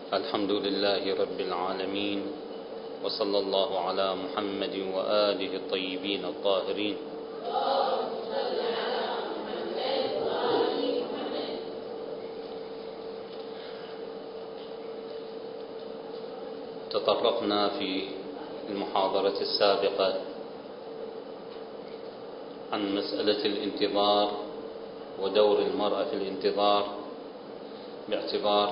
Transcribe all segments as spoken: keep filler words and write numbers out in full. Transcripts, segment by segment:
الحمد لله رب العالمين، وصلى الله على محمد وآله الطيبين الطاهرين. تطرقنا في المحاضرة السابقة عن مسألة الانتظار ودور المرأة في الانتظار، باعتبار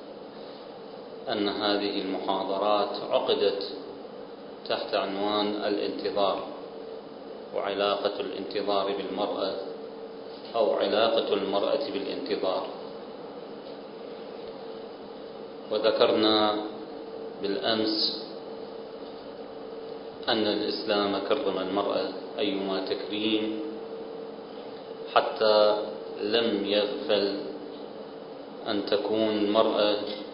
أن هذه المحاضرات عقدت تحت عنوان الانتظار وعلاقة الانتظار بالمرأة أو علاقة المرأة بالانتظار. وذكرنا بالأمس أن الإسلام كرم المرأة أيما تكريم، حتى لم يغفل أن تكون المرأة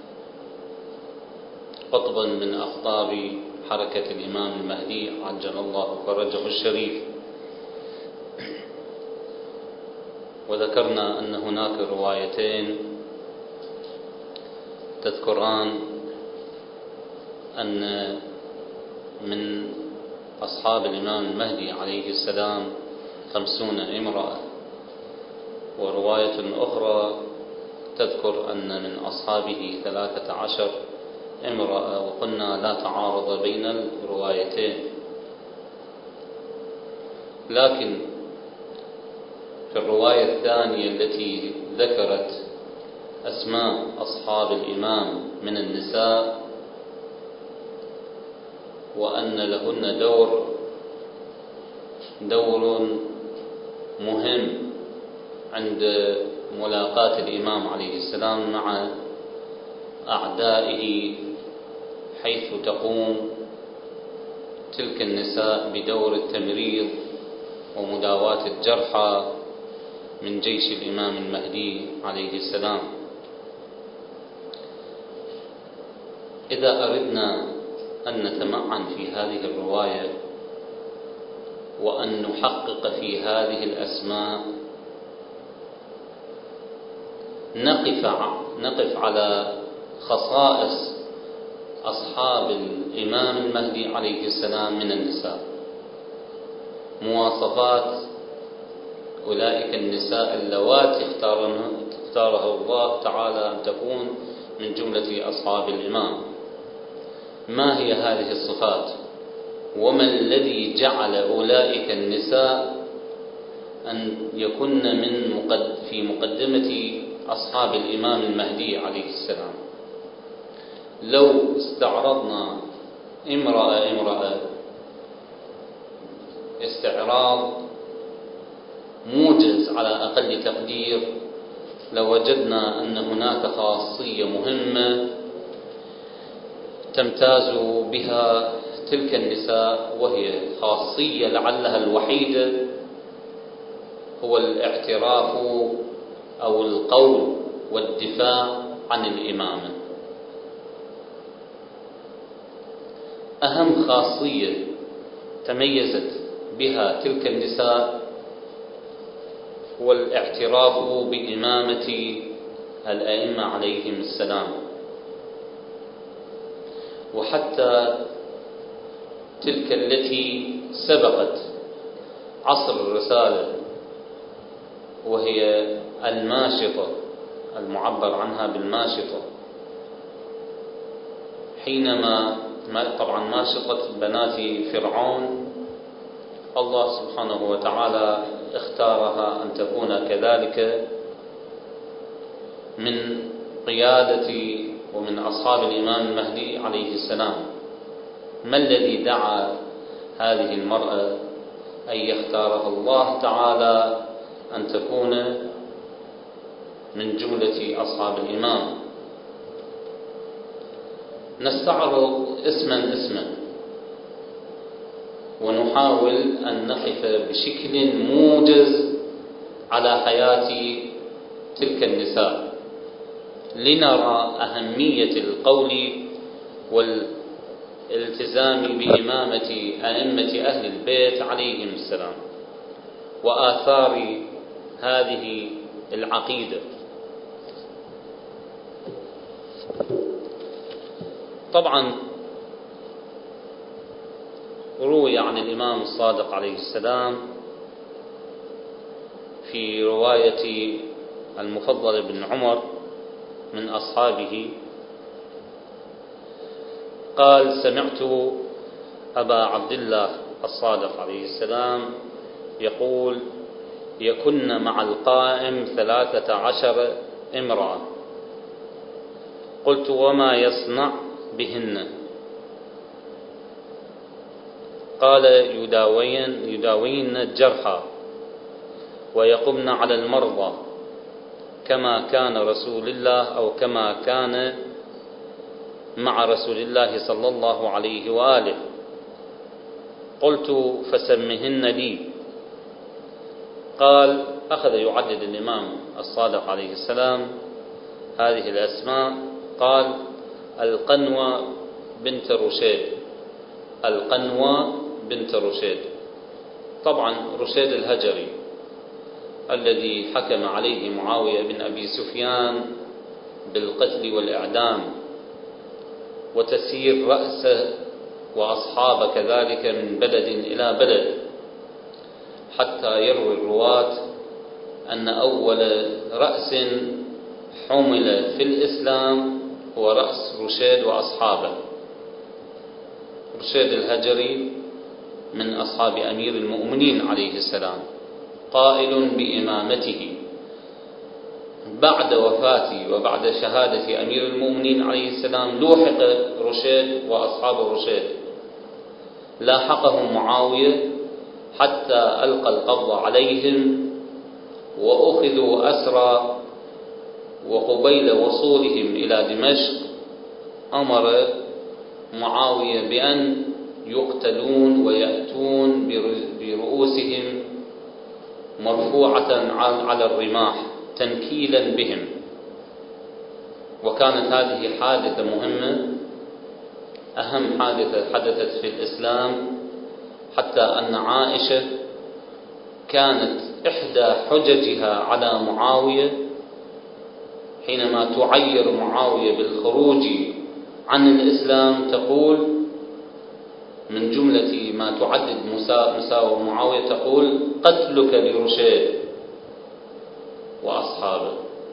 قطبا من أقطاب حركة الإمام المهدي عجل الله فرجه الشريف. وذكرنا أن هناك روايتين تذكران أن من أصحاب الإمام المهدي عليه السلام خمسون امرأة، ورواية أخرى تذكر أن من أصحابه ثلاثة عشر امرأة، وقلنا لا تعارض بين الروايتين. لكن في الرواية الثانية التي ذكرت أسماء أصحاب الإمام من النساء وأن لهن دور دور مهم عند ملاقاة الإمام عليه السلام مع أعدائه، حيث تقوم تلك النساء بدور التمريض ومداواة الجرحى من جيش الإمام المهدي عليه السلام. إذا أردنا أن نتمعن في هذه الرواية وأن نحقق في هذه الأسماء، نقف نقف على خصائص أصحاب الإمام المهدي عليه السلام من النساء، مواصفات أولئك النساء اللواتي اختارها الله تعالى أن تكون من جملة أصحاب الإمام. ما هي هذه الصفات؟ وما الذي جعل أولئك النساء أن يكن من مقد في مقدمة أصحاب الإمام المهدي عليه السلام؟ لو استعرضنا امرأة امرأة استعراض موجز على أقل تقدير، لوجدنا أن هناك خاصية مهمة تمتاز بها تلك النساء، وهي خاصية لعلها الوحيدة، هو الاعتراف أو القول والدفاع عن الإمامة. أهم خاصية تميزت بها تلك النساء هو الاعتراف بإمامة الأئمة عليهم السلام. وحتى تلك التي سبقت عصر الرسالة وهي الماشطة، المعبر عنها بالماشطة، حينما طبعا ماشطة بنات فرعون الله سبحانه وتعالى اختارها أن تكون كذلك من قيادة ومن أصحاب الإمام المهدي عليه السلام. ما الذي دعا هذه المرأة أن يختارها الله تعالى أن تكون من جملة أصحاب الإمام؟ نستعرض اسما اسما ونحاول أن نقف بشكل موجز على حياة تلك النساء، لنرى أهمية القول والالتزام بإمامة أئمة أهل البيت عليهم السلام وآثار هذه العقيدة. طبعا روي عن الإمام الصادق عليه السلام في رواية المفضل بن عمر من أصحابه قال: سمعت أبا عبد الله الصادق عليه السلام يقول: يكن مع القائم ثلاثة عشر امرأة. قلت: وما يصنع بهن؟ قال: يداوين, يداوين الجرحى ويقمن على المرضى كما كان رسول الله أو كما كان مع رسول الله صلى الله عليه وآله. قلت: فسمهن لي. قال: أخذ يعدد الإمام الصادق عليه السلام هذه الأسماء. قال: القنوة بنت رشيد، القنوة بنت رشيد. طبعا رشيد الهجري الذي حكم عليه معاوية بن أبي سفيان بالقتل والإعدام وتسيير رأسه وأصحاب كذلك من بلد إلى بلد، حتى يروي الرواة أن أول رأس حمل في الإسلام هو رأس رشيد وأصحابه. رشيد الهجري من أصحاب أمير المؤمنين عليه السلام، قائل بإمامته بعد وفاته وبعد شهادة أمير المؤمنين عليه السلام. لوحق رشيد وأصحاب الرشيد، لاحقهم معاوية حتى ألقى القبض عليهم وأخذوا أسرى، وقبيل وصولهم إلى دمشق أمر معاوية بأن يقتلون ويأتون برؤوسهم مرفوعة على الرماح تنكيلا بهم. وكانت هذه حادثة مهمة، أهم حادثة حدثت في الإسلام، حتى أن عائشة كانت إحدى حججها على معاوية حينما تعير معاوية بالخروج عن الإسلام، تقول من جملة ما تعدد مساوئ معاوية، تقول: قتلك لرشيد وأصحابه.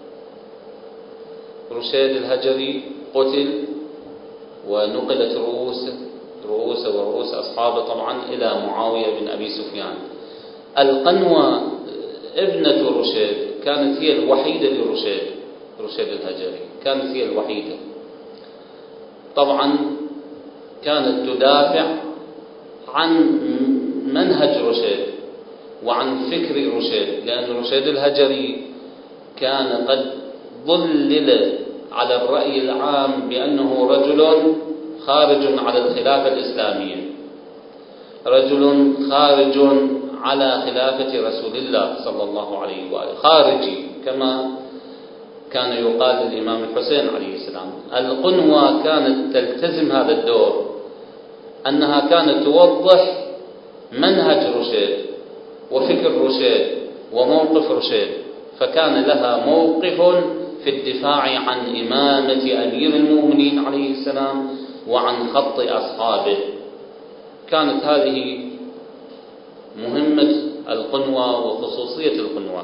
رشيد الهجري قتل ونقلت رؤوس رؤوس ورؤوس أصحابه طبعا إلى معاوية بن أبي سفيان. القنوة ابنة رشيد كانت هي الوحيدة لرشيد، رشيد الهجري كانت هي الوحيدة. طبعا كانت تدافع عن منهج رشيد وعن فكر رشيد، لأن رشيد الهجري كان قد ضلل على الرأي العام بأنه رجل خارج على الخلافة الإسلامية، رجل خارج على خلافة رسول الله صلى الله عليه وآله، خارجي كما كان يقال للإمام الحسين عليه السلام. القنوة كانت تلتزم هذا الدور، أنها كانت توضح منهج رشيد وفكر رشيد وموقف رشيد، فكان لها موقف في الدفاع عن إمامة أمير المؤمنين عليه السلام وعن خط أصحابه. كانت هذه مهمة القنوة وخصوصية القنوة.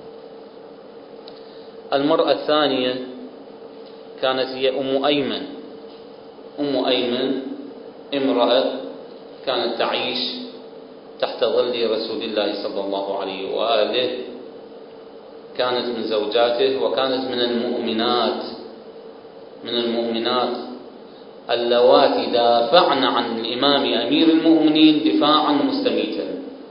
المرأة الثانية كانت هي أم أيمن. أم أيمن امرأة كانت تعيش تحت ظل رسول الله صلى الله عليه وآله، كانت من زوجاته وكانت من المؤمنات من المؤمنات اللواتي دافعن عن الإمام أمير المؤمنين دفاعا مستميتا.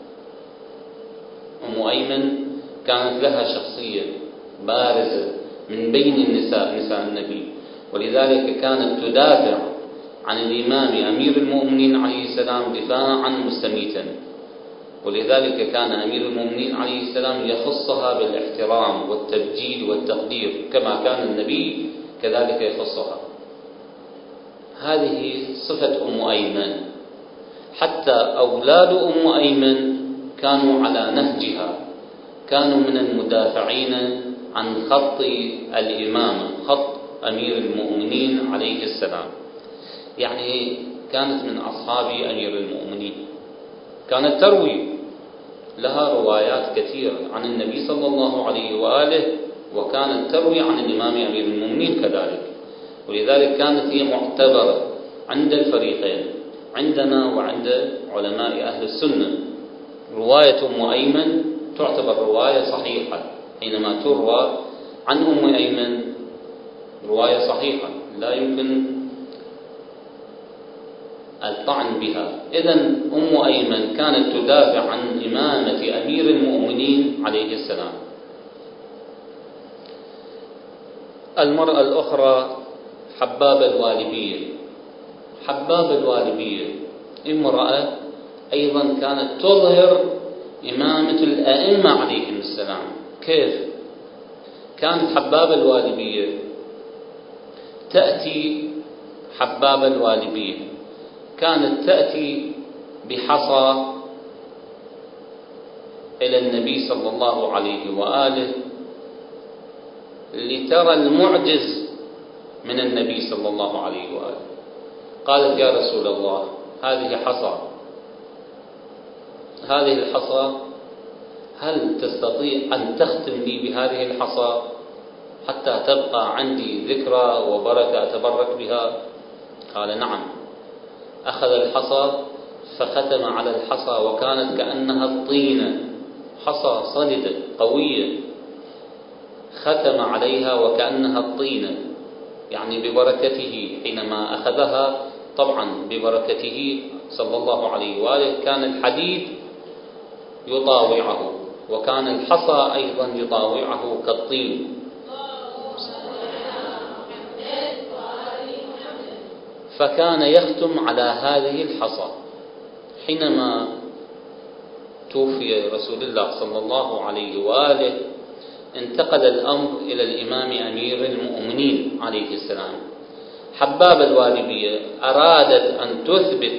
أم أيمن كانت لها شخصية بارزة من بين النساء نساء النبي، ولذلك كانت تدافع عن الإمام أمير المؤمنين عليه السلام دفاعا مستميتا، ولذلك كان أمير المؤمنين عليه السلام يخصها بالاحترام والتبجيل والتقدير كما كان النبي كذلك يخصها. هذه صفة أم أيمن، حتى أولاد أم أيمن كانوا على نهجها، كانوا من المدافعين عن خط الإمامة، خط أمير المؤمنين عليه السلام. يعني كانت من أصحاب أمير المؤمنين، كانت تروي، لها روايات كثيرة عن النبي صلى الله عليه وآله، وكانت تروي عن الإمام أمير المؤمنين كذلك. ولذلك كانت هي معتبرة عند الفريقين، عندنا وعند علماء أهل السنة. رواية أم أيمن تعتبر رواية صحيحة، حينما تروى عن أم أيمن رواية صحيحة لا يمكن الطعن بها. إذن أم أيمن كانت تدافع عن إمامة أمير المؤمنين عليه السلام. المرأة الأخرى حباب الوالبية. حباب الوالبية امرأة أيضا كانت تظهر إمامة الأئمة عليهم السلام. كيف؟ كانت حباب الوالبية تأتي حباب الوالبية كانت تأتي بحصى إلى النبي صلى الله عليه وآله لترى المعجز من النبي صلى الله عليه وآله. قالت: يا رسول الله، هذه حصى، هذه الحصى هل تستطيع أن تختم لي بهذه الحصى حتى تبقى عندي ذكرى وبركة أتبرك بها؟ قال: نعم. أخذ الحصى فختم على الحصى، وكانت كأنها الطينة، حصى صلدة قوية، ختم عليها وكأنها الطينة، يعني ببركته. حينما أخذها طبعا ببركته صلى الله عليه وآله كان الحديد يطاوعه، وكان الحصى أيضا يطاوعه كالطين. فكان يختم على هذه الحصى. حينما توفي رسول الله صلى الله عليه وآله انتقل الأمر إلى الإمام أمير المؤمنين عليه السلام. حباب الوالبية أرادت أن تثبت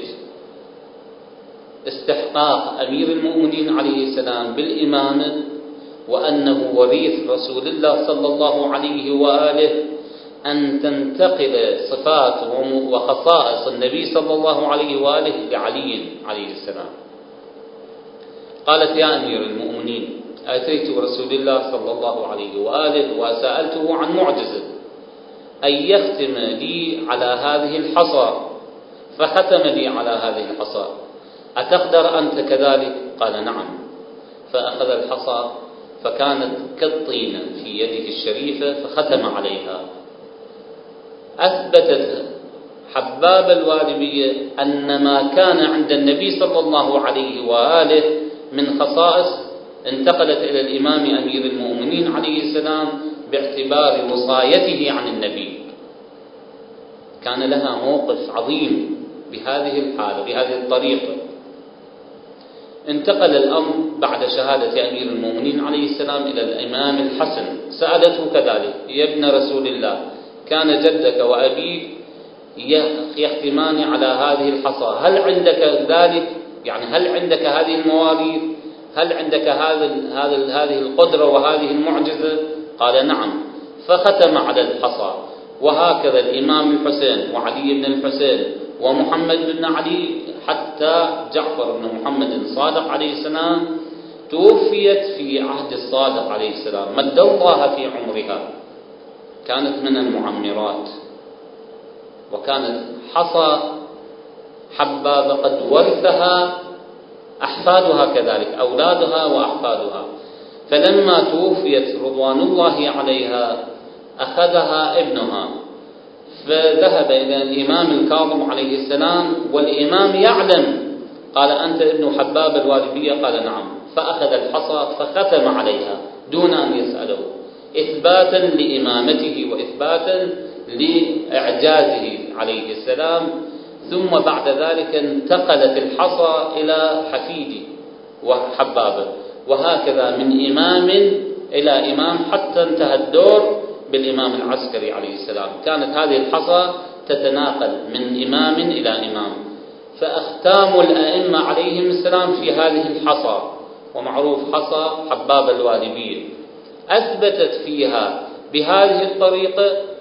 استحقاق أمير المؤمنين عليه السلام بالإمامة، وأنه وريث رسول الله صلى الله عليه وآله، أن تنتقل صفات وخصائص النبي صلى الله عليه وآله لعلي عليه السلام. قالت: يا أمير المؤمنين، أتيت رسول الله صلى الله عليه وآله وسألته عن معجزة أن يختم لي على هذه الحصى، فختم لي على هذه الحصى، أتقدر أنت كذلك؟ قال: نعم. فأخذ الحصى فكانت كالطينة في يده الشريفة فختم عليها. أثبتت حباب الوالبية أن ما كان عند النبي صلى الله عليه وآله من خصائص انتقلت إلى الإمام أمير المؤمنين عليه السلام باعتبار وصايته عن النبي. كان لها موقف عظيم بهذه الحالة، بهذه الطريقة. انتقل الأمر بعد شهادة أمير المؤمنين عليه السلام إلى الإمام الحسن. سألته كذلك: يا ابن رسول الله، كان جدك وأبيك يختمان على هذه الحصى، هل عندك ذلك؟ يعني هل عندك هذه المواريث؟ هل عندك هذا هذا هذه القدرة وهذه المعجزة؟ قال: نعم. فختم على الحصى. وهكذا الإمام الحسين وعلي بن الحسين ومحمد بن علي، حتى جعفر بن محمد الصادق عليه السلام توفيت في عهد الصادق عليه السلام، مد الله في عمرها، كانت من المعمرات. وكانت حصى حباب قد ورثها أحفادها كذلك، أولادها وأحفادها. فلما توفيت رضوان الله عليها أخذها ابنها، فذهب إلى الإمام الكاظم عليه السلام، والإمام يعلم. قال: أنت ابن حباب الوالبية؟ قال: نعم. فأخذ الحصى فختم عليها دون أن يسأله، إثباتا لإمامته وإثباتا لإعجازه عليه السلام. ثم بعد ذلك انتقلت الحصى إلى حفيده وحبابه، وهكذا من إمام إلى إمام حتى انتهى الدور بالإمام العسكري عليه السلام. كانت هذه الحصى تتناقل من إمام إلى إمام. فأختام الأئمة عليهم السلام في هذه الحصى، ومعروف حصى حباب الوالبية، أثبتت فيها بهذه الطريقة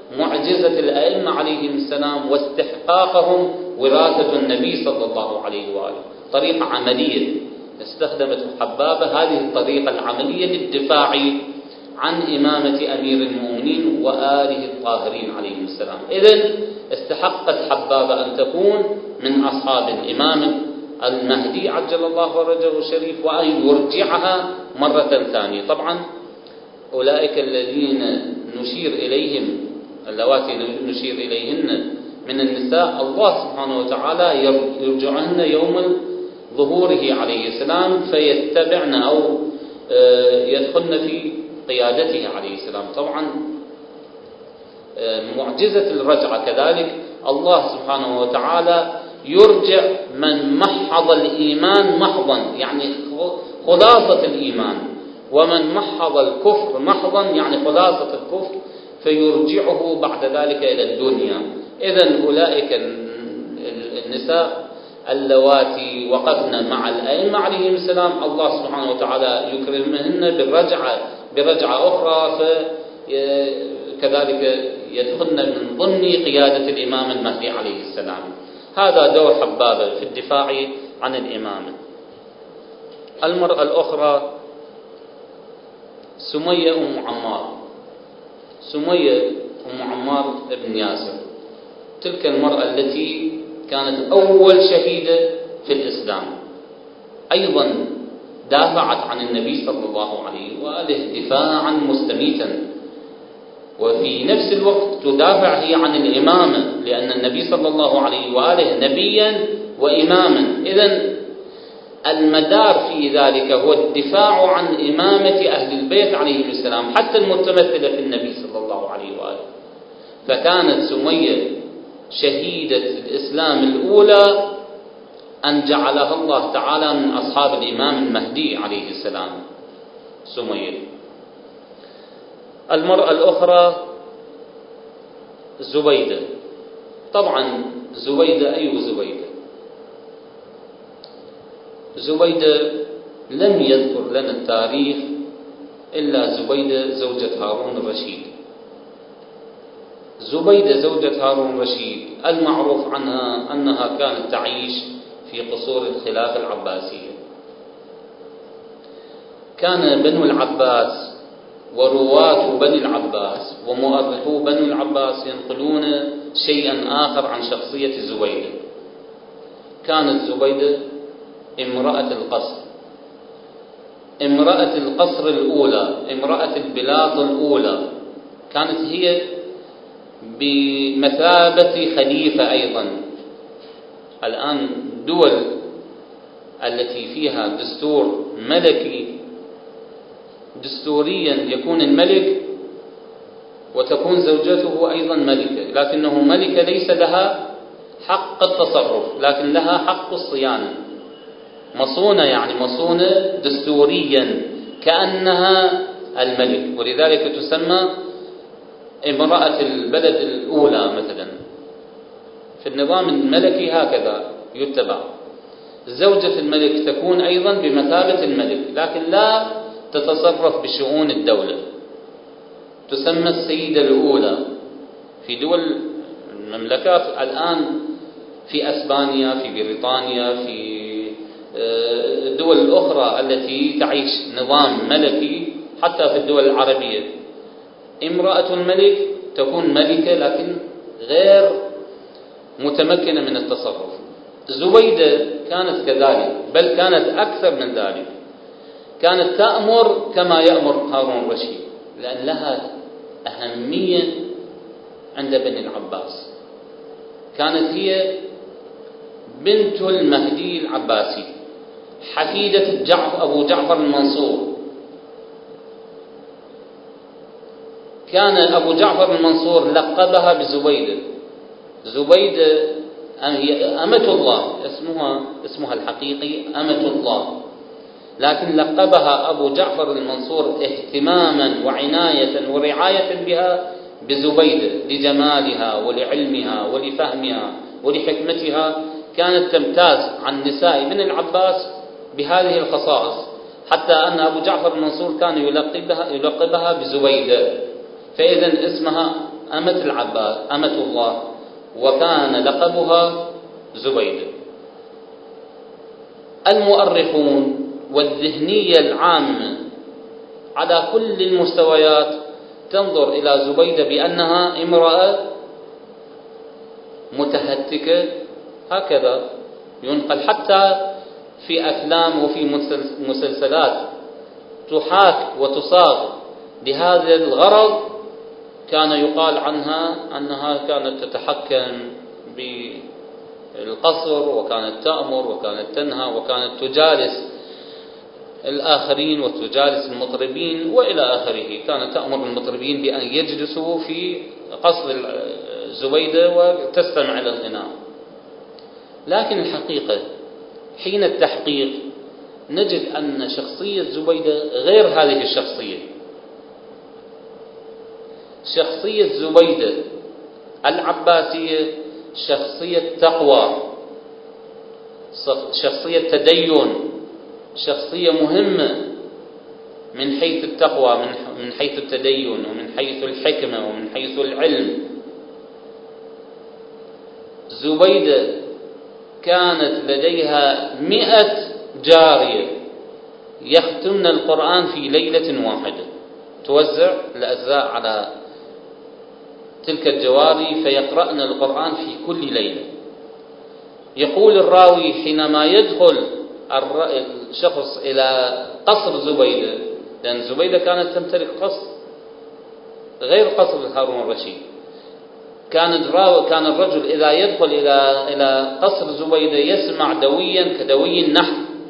معجزة الأئمة عليهم السلام واستحقاقهم وراثة النبي صلى الله عليه وآله. طريقة عملية استخدمت حبابة، هذه الطريقة العملية للدفاع عن إمامة أمير المؤمنين وآله الطاهرين عليهم السلام. إذن استحقت حبابة أن تكون من أصحاب الإمام المهدي عجل الله فرجه الشريف، وأن يرجعها مرة ثانية. طبعا أولئك الذين نشير إليهم، اللواتي نشير إليهن من النساء، الله سبحانه وتعالى يرجعهن يوم ظهوره عليه السلام فيتبعن أو يدخلن في قيادته عليه السلام. طبعا معجزة الرجعة كذلك الله سبحانه وتعالى يرجع من محض الإيمان محضا، يعني خلاصة الإيمان، ومن محض الكفر محضا يعني خلاصة الكفر، فيرجعه بعد ذلك إلى الدنيا. إذن أولئك النساء اللواتي وقفن مع الأئمة عليهم السلام الله سبحانه وتعالى يكرمهن بالرجعة برجعة أخرى، فكذلك يدخلن من ضمن قيادة الإمام المهدي عليه السلام. هذا دور حبابة في الدفاع عن الإمامة. المرأة الأخرى سمية أم عمار. سمية أم عمار ابن ياسر، تلك المرأة التي كانت أول شهيدة في الإسلام، أيضا دافعت عن النبي صلى الله عليه وآله دفاعا مستميتا، وفي نفس الوقت تدافع هي عن الإمامة، لأن النبي صلى الله عليه وآله نبيا وإماما. إذن المدار في ذلك هو الدفاع عن إمامة أهل البيت عليهم السلام، حتى المتمثلة في النبي صلى الله عليه وآله. فكانت سمية شهيدة الإسلام الأولى أن جعلها الله تعالى من أصحاب الإمام المهدي عليه السلام سمية. المرأة الأخرى زبيدة. طبعا زبيدة أي زبيدة؟ زبيدة لم يذكر لنا التاريخ إلا زبيدة زوجة هارون الرشيد. زبيدة زوجة هارون الرشيد المعروف عنها أنها كانت تعيش في قصور الخلافة العباسية. كان بنو العباس ورواة بني العباس ومؤرخو بني العباس ينقلون شيئا آخر عن شخصية زبيدة. كانت زبيدة امرأة القصر، امرأة القصر الأولى، امرأة البلاط الأولى، كانت هي بمثابة خليفة أيضا. الآن دول التي فيها دستور ملكي دستوريا يكون الملك وتكون زوجته أيضا ملكة، لكنه ملكة ليس لها حق التصرف لكن لها حق الصيانة، مصونة يعني مصونة دستوريا كأنها الملك، ولذلك تسمى امرأة البلد الأولى مثلا. في النظام الملكي هكذا يتبع، زوجة الملك تكون أيضا بمثابة الملك لكن لا تتصرف بشؤون الدولة، تسمى السيدة الأولى. في دول المملكات الآن، في أسبانيا، في بريطانيا، في الدول الأخرى التي تعيش نظام ملكي، حتى في الدول العربية امرأة الملك تكون ملكة لكن غير متمكنة من التصرف. زبيدة كانت كذلك، بل كانت أكثر من ذلك، كانت تأمر كما يأمر هارون الرشيد، لأن لها أهمية عند بني العباس. كانت هي بنت المهدي العباسي، حفيدة جعفر أبو جعفر المنصور. كان أبو جعفر المنصور لقبها بزبيدة. زبيدة هي أمة الله، اسمها اسمها الحقيقي أمة الله، لكن لقبها أبو جعفر المنصور اهتماما وعناية ورعاية بها بزبيدة لجمالها ولعلمها ولفهمها ولحكمتها. كانت تمتاز عن نساء بني العباس بهذه الخصائص، حتى أن أبو جعفر المنصور كان يلقبها, يلقبها بزبيدة. فإذا اسمها أمة العباس أمة الله، وكان لقبها زبيدة. المؤرخون والذهنية العامة على كل المستويات تنظر إلى زبيدة بأنها امرأة متهتكة، هكذا ينقل حتى في أفلام وفي مسلسلات تحاك وتصاغ لهذا الغرض. كان يقال عنها أنها كانت تتحكم بالقصر، وكانت تأمر، وكانت تنهى، وكانت تجالس الآخرين وتجالس المطربين وإلى آخره. كانت تأمر المطربين بأن يجلسوا في قصر زبيدة وتستمع إلى الغناء. لكن الحقيقة حين التحقيق نجد أن شخصية زبيدة غير هذه الشخصية. شخصية زبيدة العباسية شخصية تقوى، شخصية تدين، شخصية مهمة من حيث التقوى، من حيث التدين، ومن حيث الحكمة، ومن حيث العلم. زبيدة كانت لديها مئة جارية يختمن القرآن في ليلة واحدة، توزع الأجزاء على تلك الجواري فيقرأن القرآن في كل ليلة. يقول الراوي حينما يدخل الشخص إلى قصر زبيدة، لأن زبيدة كانت تمتلك قصر غير قصر هارون الرشيد، كان كان الرجل إذا يدخل إلى إلى قصر زبيدة يسمع دويا كدوي النحل،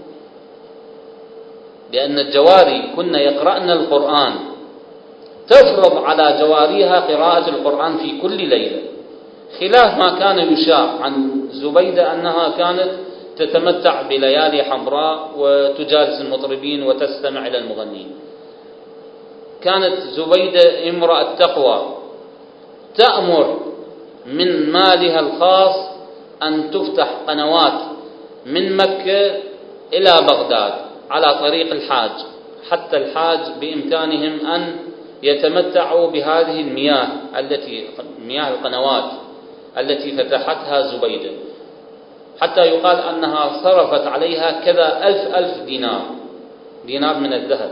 لأن الجواري كن يقرأن القرآن، تفرض على جواريها قراءة القرآن في كل ليلة، خلاف ما كان يشاع عن زبيدة أنها كانت تتمتع بليالي حمراء وتجالس المطربين وتستمع إلى المغنين. كانت زبيدة امرأة تقوى، تأمر من مالها الخاص أن تفتح قنوات من مكة إلى بغداد على طريق الحاج، حتى الحاج بإمكانهم أن يتمتعوا بهذه المياه التي مياه القنوات التي فتحتها زبيدة، حتى يقال أنها صرفت عليها كذا ألف ألف دينار دينار من الذهب.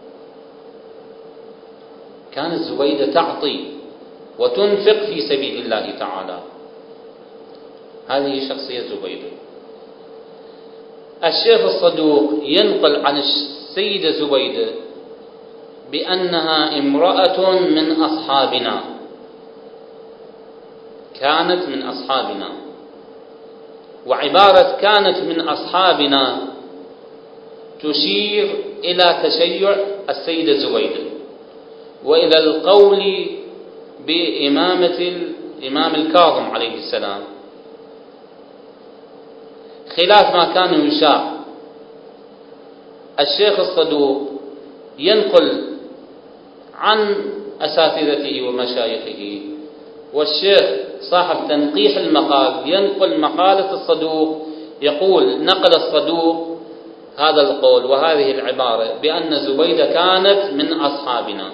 كانت زبيدة تعطي وتنفق في سبيل الله تعالى. هذه شخصية زبيدة. الشيخ الصدوق ينقل عن السيدة زبيدة بأنها امرأة من أصحابنا، كانت من أصحابنا. وعبارة كانت من أصحابنا تشير إلى تشيع السيدة زبيدة وإلى القول بإمامة الإمام الكاظم عليه السلام، خلاف ما كان يشاع. الشيخ الصدوق ينقل عن أساتذته ومشايخه، والشيخ صاحب تنقيح المقال ينقل مقالة الصدوق، يقول نقل الصدوق هذا القول وهذه العبارة بأن زبيدة كانت من أصحابنا،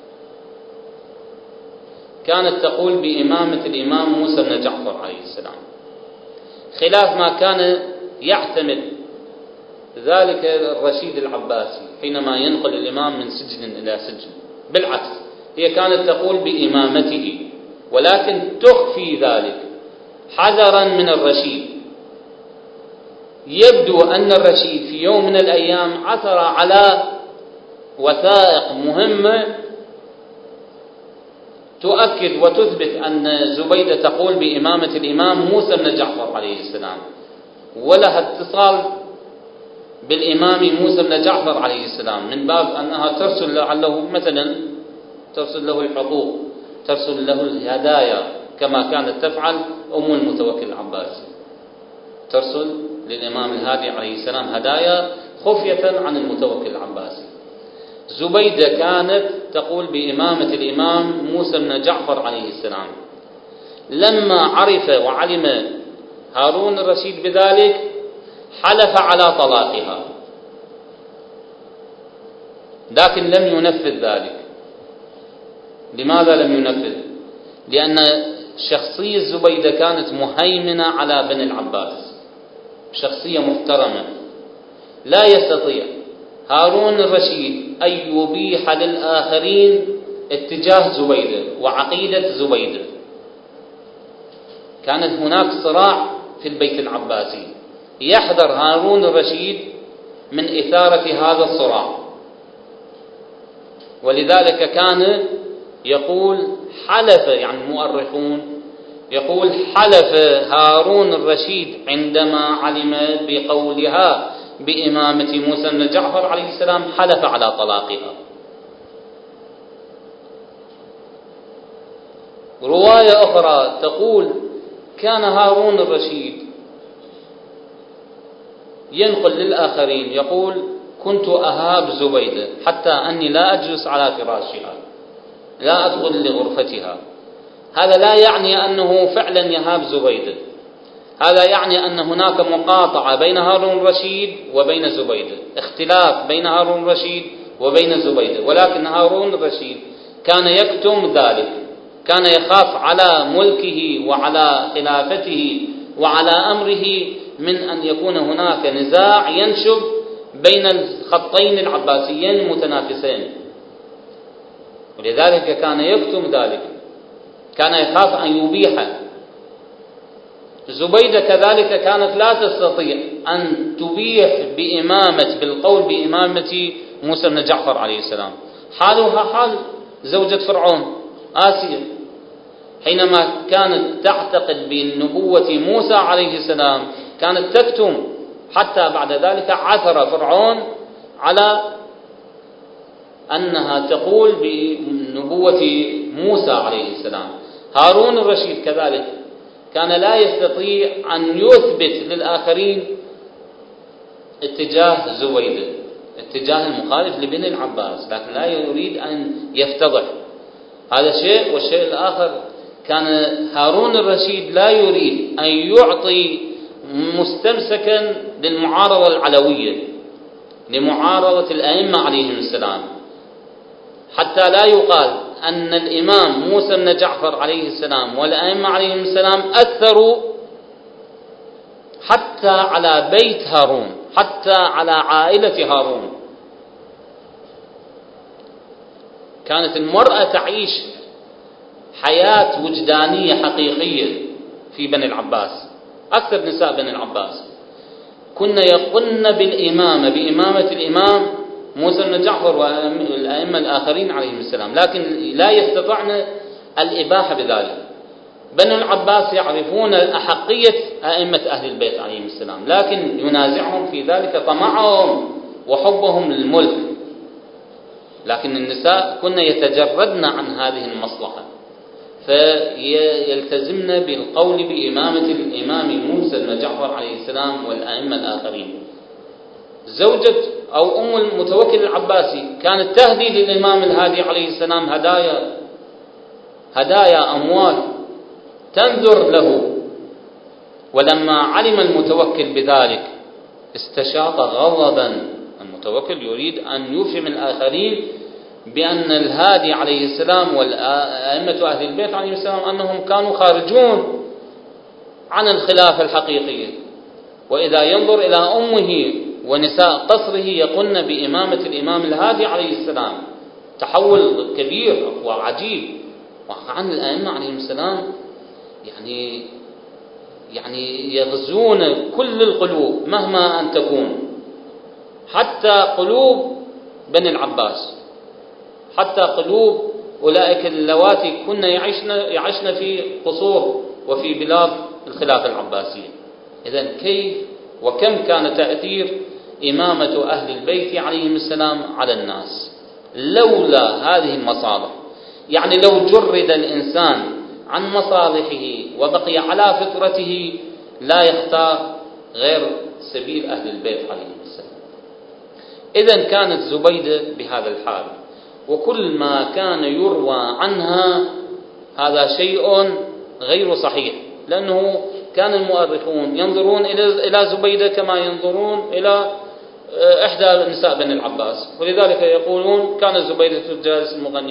كانت تقول بإمامة الإمام موسى بن جعفر عليه السلام، خلاف ما كان يعتمد ذلك الرشيد العباسي حينما ينقل الإمام من سجن إلى سجن. بالعكس، هي كانت تقول بإمامته، ولكن تخفي ذلك حذرا من الرشيد. يبدو أن الرشيد في يوم من الأيام عثر على وثائق مهمة تؤكد وتثبت أن زبيدة تقول بإمامة الإمام موسى بن جعفر عليه السلام، ولها اتصال بالإمام موسى بن جعفر عليه السلام، من باب أنها ترسل لعله مثلا ترسل له الحقوق، ترسل له الهدايا، كما كانت تفعل أم المتوكل العباسي، ترسل للإمام الهادي عليه السلام هدايا خفية عن المتوكل العباسي. زبيدة كانت تقول بإمامة الإمام موسى بن جعفر عليه السلام. لما عرف وعلم هارون الرشيد بذلك حلف على طلاقها، لكن لم ينفذ ذلك. لماذا لم ينفذ؟ لأن شخصية زبيدة كانت مهيمنة على بني العباس، شخصية محترمة. لا يستطيع هارون الرشيد أن يبيح للآخرين اتجاه زبيدة وعقيدة زبيدة. كانت هناك صراع في البيت العباسي، يحذر هارون الرشيد من إثارة هذا الصراع، ولذلك كان يقول حلف، يعني المؤرخون يقول حلف هارون الرشيد عندما علم بقولها بإمامة موسى بن جعفر عليه السلام، حلف على طلاقها. رواية أخرى تقول كان هارون الرشيد ينقل للآخرين يقول كنت أهاب زبيدة حتى أني لا أجلس على فراشها، لا أدخل لغرفتها. هذا لا يعني أنه فعلا يهاب زبيدة، هذا يعني أن هناك مقاطعة بين هارون الرشيد وبين زبيدة، اختلاف بين هارون الرشيد وبين زبيدة، ولكن هارون الرشيد كان يكتم ذلك، كان يخاف على ملكه وعلى خلافته وعلى أمره من أن يكون هناك نزاع ينشب بين الخطين العباسيين المتنافسين، ولذلك كان يكتم ذلك، كان يخاف أن يبيح. زبيدة كذلك كانت لا تستطيع أن تبيح بإمامة بالقول بإمامة موسى بن جعفر عليه السلام. حالها حال زوجة فرعون آسيا، حينما كانت تعتقد بنبوة موسى عليه السلام كانت تكتم، حتى بعد ذلك عثر فرعون على أنها تقول بنبوة موسى عليه السلام. هارون الرشيد كذلك كان لا يستطيع أن يثبت للآخرين اتجاه زبيدة، اتجاه المخالف لبني العباس، لكن لا يريد أن يفتضح. هذا شيء. والشيء الآخر كان هارون الرشيد لا يريد أن يعطي مستمسكا للمعارضة العلوية، لمعارضة الأئمة عليهم السلام، حتى لا يقال أن الإمام موسى بن جعفر عليه السلام والأئمة عليهم السلام أثروا حتى على بيت هارون، حتى على عائلة هارون. كانت المرأة تعيش حياة وجدانية حقيقية في بني العباس، أكثر نساء بني العباس كن يقن بالإمامة، بإمامة الإمام موسى بن جعفر والأئمة الآخرين عليهم السلام، لكن لا يستطعن الإباحة بذلك. بني العباس يعرفون أحقية أئمة أهل البيت عليهم السلام، لكن ينازعهم في ذلك طمعهم وحبهم للملك. لكن النساء كن يتجردن عن هذه المصلحة، فيلتزمن بالقول بإمامة الإمام موسى بن جعفر عليه السلام والأئمة الآخرين. زوجة أو أم المتوكل العباسي كانت تهدي للإمام الهادي عليه السلام هدايا هدايا أموال تنذر له، ولما علم المتوكل بذلك استشاط غضبا. المتوكل يريد أن يفهم الآخرين بأن الهادي عليه السلام والأئمة أهل البيت عليه السلام أنهم كانوا خارجون عن الخلافة الحقيقية، وإذا ينظر إلى أمه ونساء قصره يقن بإمامة الإمام الهادي عليه السلام تحول كبير وعجيب. وعن الأئمة عليهم السلام يعني يعني يغزون كل القلوب مهما أن تكون، حتى قلوب بني العباس، حتى قلوب أولئك اللواتي كنا يعيشن يعيشن في قصور وفي بلاد الخلافة العباسية. إذن كيف وكم كان تأثير إمامة أهل البيت عليهم السلام على الناس لولا هذه المصالح. يعني لو جرد الإنسان عن مصالحه وبقي على فطرته لا يختار غير سبيل أهل البيت عليهم السلام. إذن كانت زبيدة بهذا الحال، وكل ما كان يروى عنها هذا شيء غير صحيح، لأنه كان المؤرخون ينظرون إلى زبيدة كما ينظرون إلى إحدى نساء بني العباس، ولذلك يقولون كان زبيدة جالس المغنين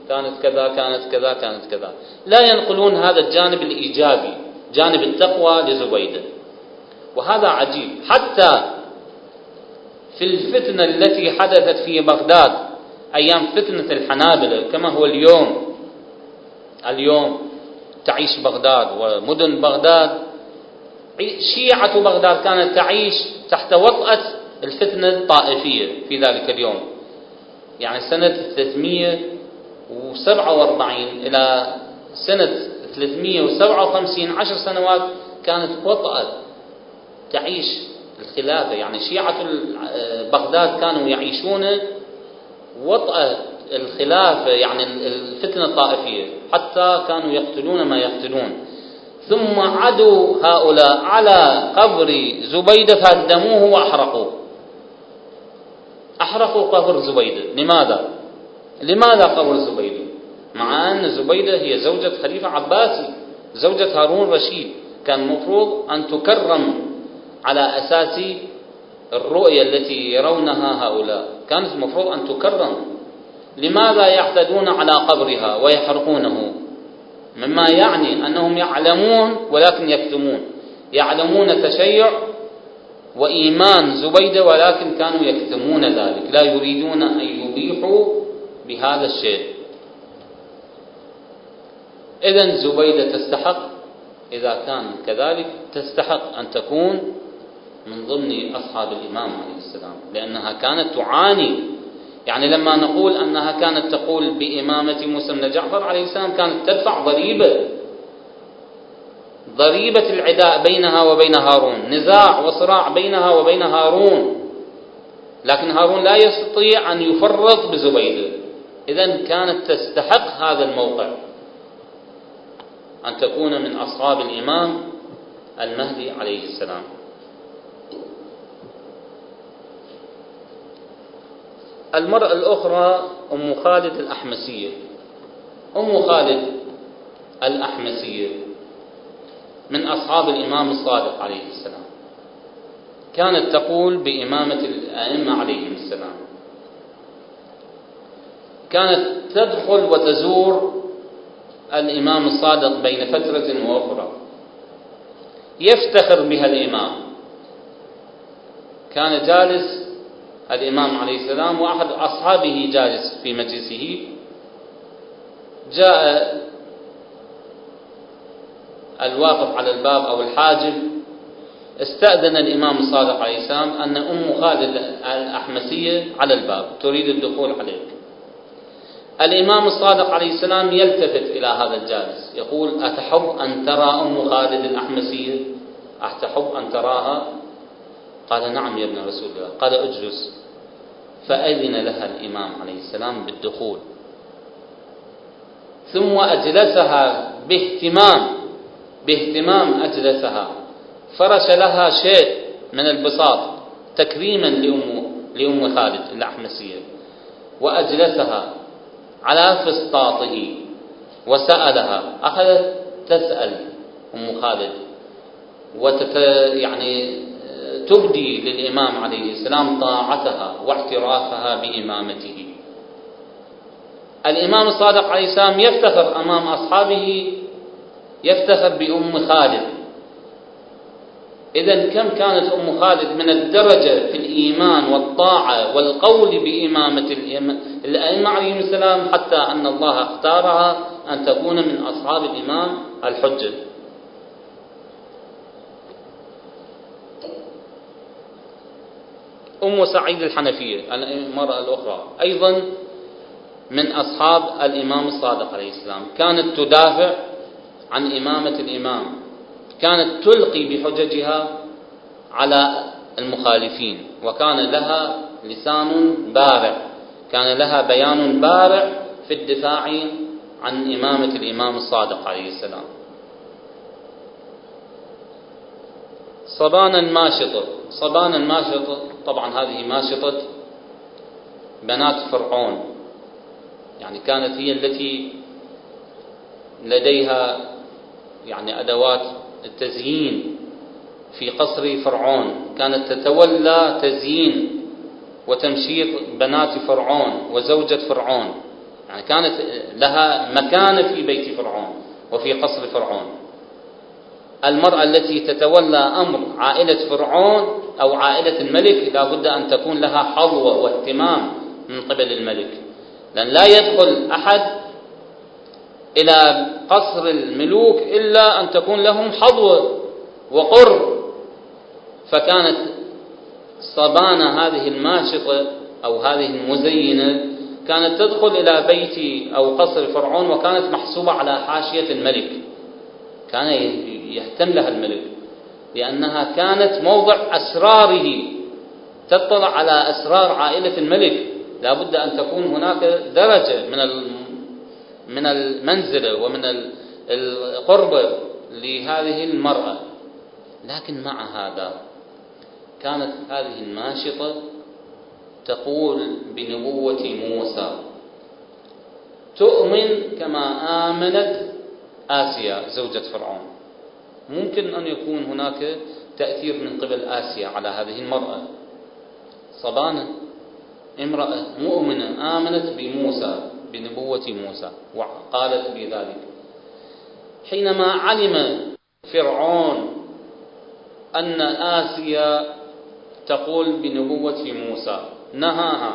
كانت كذا كانت كذا كانت كذا، لا ينقلون هذا الجانب الإيجابي، جانب التقوى لزبيدة. وهذا عجيب، حتى في الفتنة التي حدثت في بغداد أيام فتنة الحنابلة كما هو اليوم، اليوم تعيش بغداد ومدن بغداد، شيعة بغداد كانت تعيش تحت وطأة الفتنة الطائفية في ذلك اليوم. يعني سنة ثلاثمئة وسبعة وأربعين إلى سنة ثلاثمئة وسبعة وخمسين، عشر سنوات كانت وطأة تعيش الخلافة. يعني شيعة بغداد كانوا يعيشون وطأة الخلافة، يعني الفتنة الطائفية، حتى كانوا يقتلون ما يقتلون. ثم عدوا هؤلاء على قبر زبيدة فهدموه وأحرقوه، أحرقوا قبر زبيدة. لماذا؟ لماذا قبر زبيدة؟ مع أن زبيدة هي زوجة خليفة عباسي، زوجة هارون رشيد، كان المفروض أن تكرم على أساس الرؤية التي يرونها هؤلاء، كانت المفروض أن تكرم. لماذا يعتدون على قبرها ويحرقونه؟ مما يعني أنهم يعلمون ولكن يكتمون، يعلمون تشيع وإيمان زبيدة ولكن كانوا يكتمون ذلك، لا يريدون أن يبيحوا بهذا الشيء. إذن زبيدة تستحق، إذا كان كذلك تستحق أن تكون من ضمن أصحاب الإمام عليه السلام، لأنها كانت تعاني. يعني لما نقول أنها كانت تقول بإمامة موسى بن جعفر عليه السلام، كانت تدفع ضريبة، ضريبة العداء بينها وبين هارون، نزاع وصراع بينها وبين هارون، لكن هارون لا يستطيع أن يفرط بزبيدة. إذن كانت تستحق هذا الموقع، أن تكون من أصحاب الإمام المهدي عليه السلام. المرأة الأخرى أم خالد الأحمسية. أم خالد الأحمسية من أصحاب الإمام الصادق عليه السلام، كانت تقول بإمامة الأئمة عليهم السلام، كانت تدخل وتزور الإمام الصادق بين فترة وأخرى، يفتخر بها الإمام. كان جالس الإمام عليه السلام وأحد أصحابه جالس في مجلسه، جاء الواقف على الباب أو الحاجب، استأذن الإمام الصادق عليه السلام أن أم خالد الأحمسية على الباب تريد الدخول عليك. الإمام الصادق عليه السلام يلتفت إلى هذا الجالس يقول: أتحب أن ترى أم خالد الأحمسية؟ أتحب أن تراها؟ قال: نعم يا ابن رسول الله. قال: اجلس. فأذن لها الإمام عليه السلام بالدخول، ثم أجلسها باهتمام باهتمام أجلسها، فرش لها شيء من البساط تكريما لأم لأم خالد الأحمسية، وأجلسها على فسطاطه وسألها. أخذت تسأل أم خالد وتت يعني تبدي للإمام عليه السلام طاعتها واعترافها بإمامته. الإمام الصادق عليه السلام يفتخر أمام أصحابه، يفتخر بأم خالد. إذن كم كانت أم خالد من الدرجة في الإيمان والطاعة والقول بإمامة الأئمة عليهم السلام، حتى أن الله اختارها أن تكون من أصحاب الإمام الحجة. أم سعيد الحنفية المرأة الأخرى أيضا من أصحاب الإمام الصادق عليه السلام، كانت تدافع عن إمامة الإمام، كانت تلقي بحججها على المخالفين، وكان لها لسان بارع، كان لها بيان بارع في الدفاع عن إمامة الإمام الصادق عليه السلام. صبانا ماشطة. صبانا ماشطة طبعا هذه ماشطة بنات فرعون، يعني كانت هي التي لديها يعني أدوات التزيين في قصر فرعون، كانت تتولى تزيين وتمشيط بنات فرعون وزوجة فرعون. يعني كانت لها مكانة في بيت فرعون وفي قصر فرعون. المرأة التي تتولى أمر عائلة فرعون أو عائلة الملك لا بد أن تكون لها حظوة واهتمام من قبل الملك، لأن لا يدخل أحد إلى قصر الملوك إلا أن تكون لهم حظوة وقرب. فكانت صبانة هذه الماشطة أو هذه المزينة كانت تدخل إلى بيت أو قصر فرعون، وكانت محسوبة على حاشية الملك، كان يهتم لها الملك لأنها كانت موضع أسراره، تطلع على أسرار عائلة الملك. لا بد أن تكون هناك درجة من من المنزلة ومن القرب لهذه المرأة. لكن مع هذا كانت هذه الماشطة تقول بنبوة موسى، تؤمن كما آمنت آسيا زوجة فرعون. ممكن أن يكون هناك تأثير من قبل آسيا على هذه المرأة. صبانة امرأة مؤمنة آمنت بموسى بنبوة موسى وقالت بذلك. حينما علم فرعون أن آسيا تقول بنبوة موسى نهاها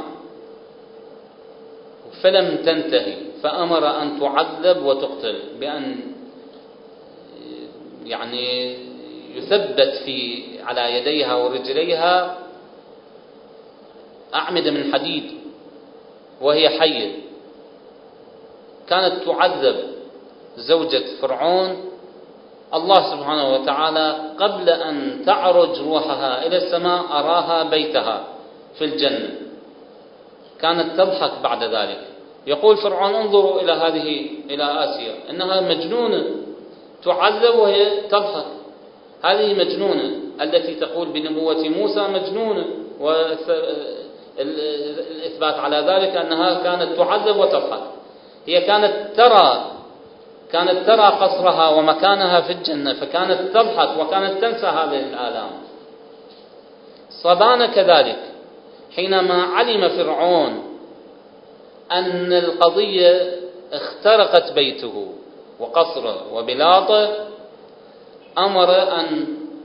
فلم تنتهي، فأمر أن تعذب وتقتل، بأن يعني يثبت في على يديها ورجليها أعمدة من حديد وهي حية. كانت تعذب زوجة فرعون. الله سبحانه وتعالى قبل أن تعرج روحها إلى السماء أراها بيتها في الجنة، كانت تضحك بعد ذلك. يقول فرعون انظروا إلى هذه إلى آسيا إنها مجنونة تعذب وهي تضحك، هذه مجنونة التي تقول بنبوة موسى مجنونة، والإثبات على ذلك أنها كانت تعذب وتضحك. هي كانت ترى كانت ترى قصرها ومكانها في الجنة، فكانت تضحك وكانت تنسى هذه الآلام. صبانة كذلك حينما علم فرعون أن القضية اخترقت بيته وقصره وبلاطه، أمر أن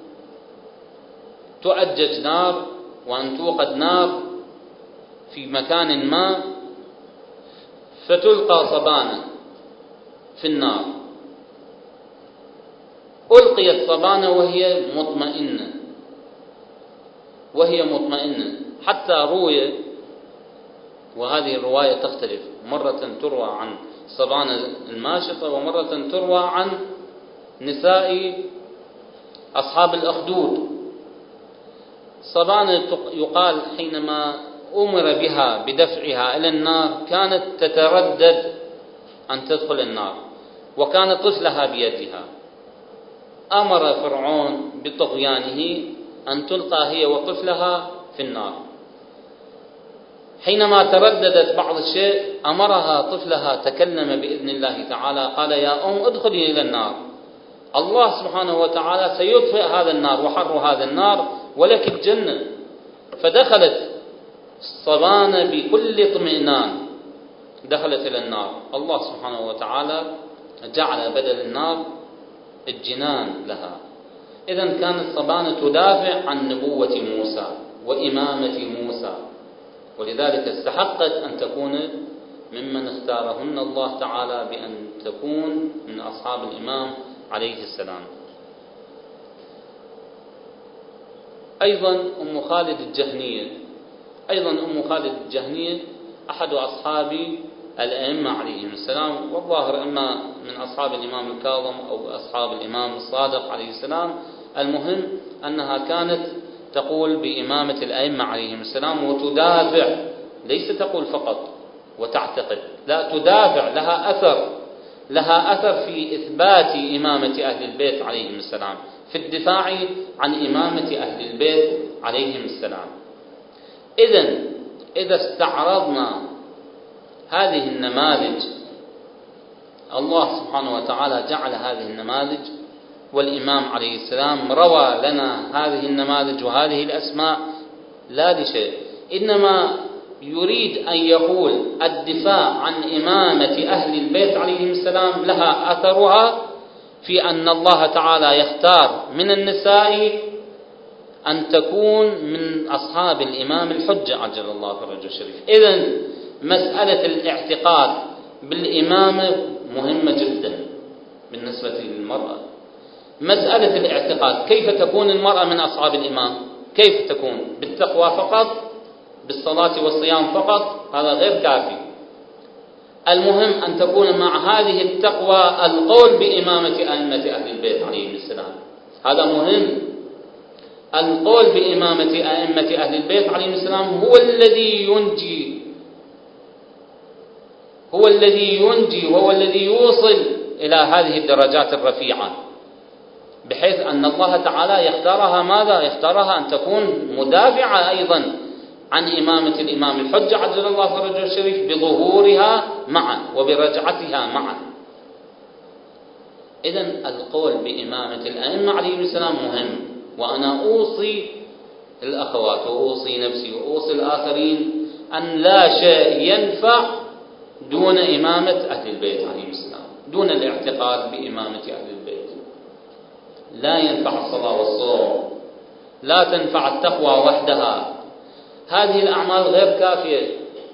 تؤجج نار وأن توقد نار في مكان ما، فتلقى صبانة في النار. ألقيت صبانة وهي مطمئنة وهي مطمئنة حتى روي، وهذه الرواية تختلف، مرة تروى عن صبانة الماشطة ومرة تروى عن نساء أصحاب الأخدود. صبانة يقال حينما أمر بها بدفعها إلى النار كانت تتردد أن تدخل النار، وكان طفلها بيدها. أمر فرعون بطغيانه أن تلقى هي وطفلها في النار. حينما ترددت بعض الشيء أمرها طفلها، تكلم بإذن الله تعالى، قال يا أم ادخلي إلى النار، الله سبحانه وتعالى سيطفئ هذا النار وحر هذا النار ولك الجنة. فدخلت صبانة بكل اطمئنان، دخلت إلى النار. الله سبحانه وتعالى جعل بدل النار الجنان لها. إذن كانت صبانة تدافع عن نبوة موسى وإمامة موسى، ولذلك استحقت أن تكون ممن اختارهن الله تعالى بأن تكون من أصحاب الإمام عليه السلام. أيضا أم خالد الجهنية أيضا أم خالد الجهنية أحد أصحاب الأئمة عليهم السلام، والظاهر إما من أصحاب الإمام الكاظم أو أصحاب الإمام الصادق عليه السلام. المهم أنها كانت تقول بإمامة الأئمة عليهم السلام وتدافع، ليس تقول فقط وتعتقد، لا، تدافع، لها أثر لها أثر في إثبات إمامة أهل البيت عليهم السلام، في الدفاع عن إمامة أهل البيت عليهم السلام. إذن إذا استعرضنا هذه النماذج، الله سبحانه وتعالى جعل هذه النماذج، والإمام عليه السلام روى لنا هذه النماذج وهذه الأسماء لا لشيء، إنما يريد أن يقول الدفاع عن إمامة أهل البيت عليهم السلام لها أثرها في أن الله تعالى يختار من النساء أن تكون من أصحاب الإمام الحجة عجل الله فرجه الشريف. إذن مسألة الاعتقاد بالإمامة مهمة جدا بالنسبة للمرأة. مسألة الاعتقاد، كيف تكون المرأة من أصحاب الإمام؟ كيف تكون؟ بالتقوى فقط؟ بالصلاة والصيام فقط؟ هذا غير كافي. المهم أن تكون مع هذه التقوى القول بإمامة أئمة أهل البيت عليهم السلام، هذا مهم. القول بإمامة أئمة أهل البيت عليهم السلام هو الذي ينجي، هو الذي ينجي وهو الذي يوصل إلى هذه الدرجات الرفيعة، بحيث أن الله تعالى يختارها ماذا؟ يختارها أن تكون مدافعة أيضا عن إمامة الإمام الحجة عجل الله فرجه الشريف بظهورها معا وبرجعتها معا. إذن القول بإمامة الأئمة عليهم السلام مهم، وأنا أوصي الأخوات وأوصي نفسي وأوصي الآخرين أن لا شيء ينفع دون إمامة أهل البيت عليهم السلام، دون الاعتقاد بإمامة أهل البيت. لا ينفع الصلاة والصوم، لا تنفع التقوى وحدها، هذه الأعمال غير كافية.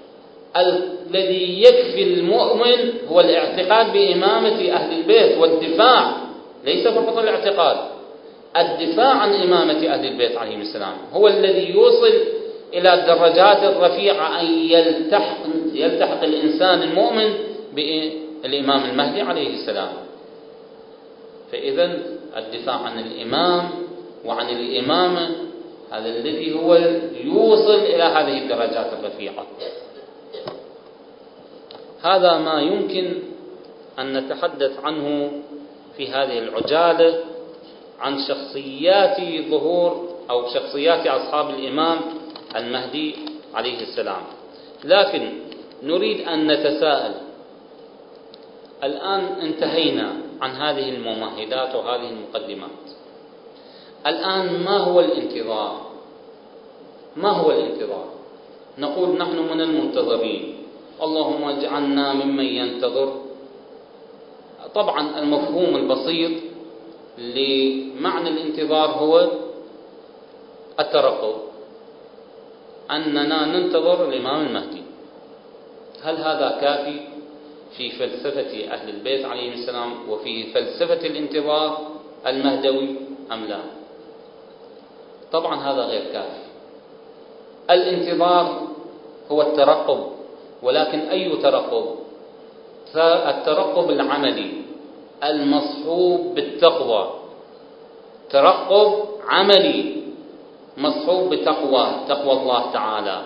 الذي يكفي المؤمن هو الاعتقاد بإمامة أهل البيت والدفاع، ليس فقط الاعتقاد، الدفاع عن إمامة أهل البيت عليهم السلام هو الذي يوصل إلى الدرجات الرفيعة أن يلتحق, يلتحق الإنسان المؤمن بالإمام المهدي عليه السلام. فإذا الدفاع عن الإمام وعن الإمامة هذا الذي هو يوصل إلى هذه الدرجات الرفيعة. هذا ما يمكن أن نتحدث عنه في هذه العجالة عن شخصيات ظهور أو شخصيات أصحاب الإمام المهدي عليه السلام. لكن نريد أن نتساءل، الآن انتهينا عن هذه الممهدات وهذه المقدمات، الآن ما هو الانتظار؟ ما هو الانتظار؟ نقول نحن من المنتظرين، اللهم اجعلنا ممن ينتظر. طبعا المفهوم البسيط لمعنى الانتظار هو الترقب، أننا ننتظر الإمام المهدي. هل هذا كافي في فلسفة أهل البيت عليهم السلام وفي فلسفة الانتظار المهدوي أم لا؟ طبعا هذا غير كافي. الانتظار هو الترقب، ولكن أي ترقب؟ الترقب العملي المصحوب بالتقوى، ترقب عملي مصحوب بتقوى، تقوى الله تعالى.